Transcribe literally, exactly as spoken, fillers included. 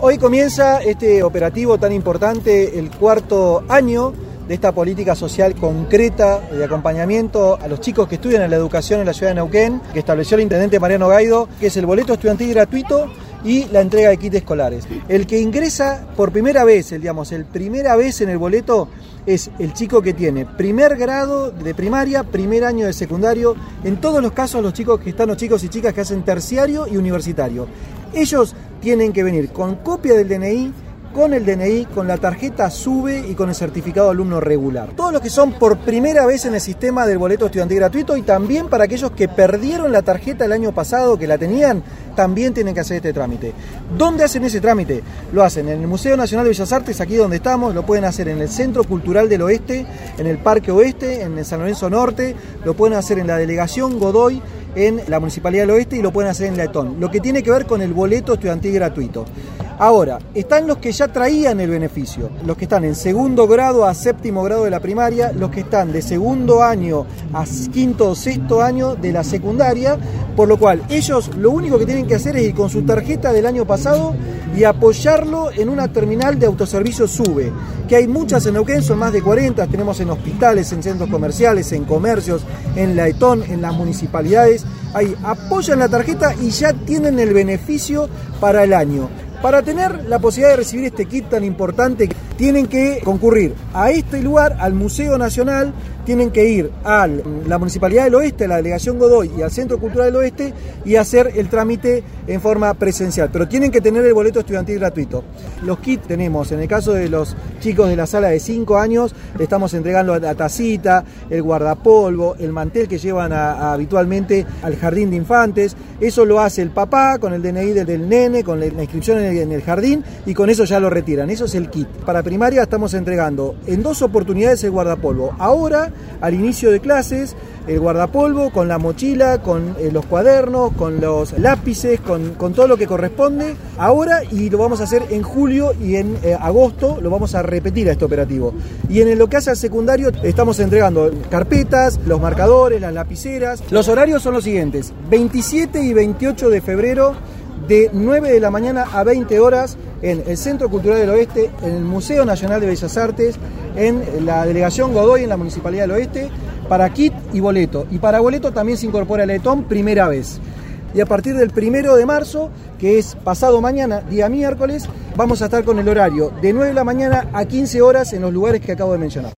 Hoy comienza este operativo tan importante, el cuarto año de esta política social concreta de acompañamiento a los chicos que estudian en la educación en la ciudad de Neuquén, que estableció el intendente Mariano Gaido, que es el boleto estudiantil gratuito y la entrega de kits escolares. El que ingresa por primera vez, el, digamos, el primera vez en el boleto es el chico que tiene primer grado de primaria, primer año de secundario, en todos los casos los chicos que están, los chicos y chicas que hacen terciario y universitario. Ellos tienen que venir con copia del D N I, con el D N I, con la tarjeta SUBE y con el certificado de alumno regular. Todos los que son por primera vez en el sistema del boleto estudiantil gratuito, y también para aquellos que perdieron la tarjeta el año pasado, que la tenían, también tienen que hacer este trámite. ¿Dónde hacen ese trámite? Lo hacen en el Museo Nacional de Bellas Artes, aquí donde estamos, lo pueden hacer en el Centro Cultural del Oeste, en el Parque Oeste, en el San Lorenzo Norte, lo pueden hacer en la Delegación Godoy, en la Municipalidad del Oeste, y lo pueden hacer en la Etón, lo que tiene que ver con el boleto estudiantil gratuito. Ahora, están los que ya traían el beneficio, los que están en segundo grado a séptimo grado de la primaria, los que están de segundo año a quinto o sexto año de la secundaria, por lo cual ellos lo único que tienen que hacer es ir con su tarjeta del año pasado y apoyarlo en una terminal de autoservicio SUBE, que hay muchas en Neuquén, son más de cuarenta, tenemos en hospitales, en centros comerciales, en comercios, en la Etón, en las municipalidades. Ahí apoyan la tarjeta y ya tienen el beneficio para el año. Para tener la posibilidad de recibir este kit tan importante, tienen que concurrir a este lugar, al Museo Nacional, tienen que ir a la Municipalidad del Oeste, a la Delegación Godoy y al Centro Cultural del Oeste y hacer el trámite en forma presencial. Pero tienen que tener el boleto estudiantil gratuito. Los kits tenemos, en el caso de los chicos de la sala de cinco años, le estamos entregando la tacita, el guardapolvo, el mantel que llevan a, a, habitualmente al jardín de infantes. Eso lo hace el papá con el D N I del nene, con la inscripción en el, en el jardín, y con eso ya lo retiran. Eso es el kit. Para primaria estamos entregando en dos oportunidades el guardapolvo. Ahora, al inicio de clases, el guardapolvo con la mochila, con eh, los cuadernos, con los lápices, con, con todo lo que corresponde ahora, y lo vamos a hacer en julio y en eh, agosto lo vamos a repetir a este operativo. Y en lo que hace al secundario estamos entregando carpetas, los marcadores, las lapiceras. Los horarios son los siguientes: veintisiete y veintiocho de febrero, de nueve de la mañana a veinte horas, en el Centro Cultural del Oeste, en el Museo Nacional de Bellas Artes, en la Delegación Godoy, en la Municipalidad del Oeste, para kit y boleto. Y para boleto también se incorpora el Etón primera vez. Y a partir del primero de marzo, que es pasado mañana, día miércoles, vamos a estar con el horario de nueve de la mañana a quince horas en los lugares que acabo de mencionar.